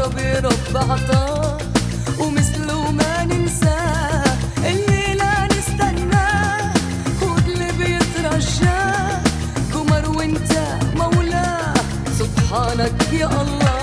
عربي رب عطاه ومثله ما ننساه، اللي لا نستناه خد اللي بيترجاه، قمر وانت مولاه سبحانك يا الله.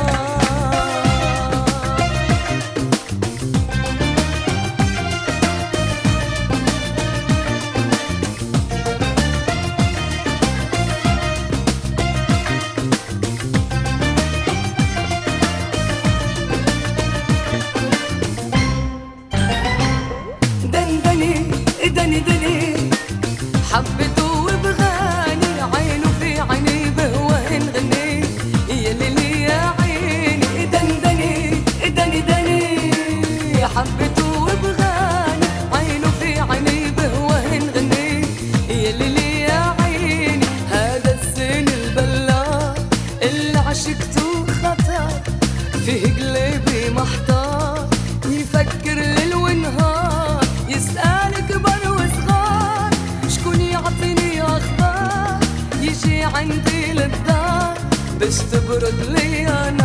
دني حبته وبغاني، عينه في عيني بهوى نغني، يا ليلي يا عيني. دني حبته وبغاني، عينه في عيني بهوى نغني، يا ليلي يا عيني. هذا الزين البلا اللي عشقته خطر، فيه قلبي محتار، يفكر ليل ونهار، يسأل كبر وصغار، شكون يعطيني أخبار، يجي عندي للدار باش تبرد لي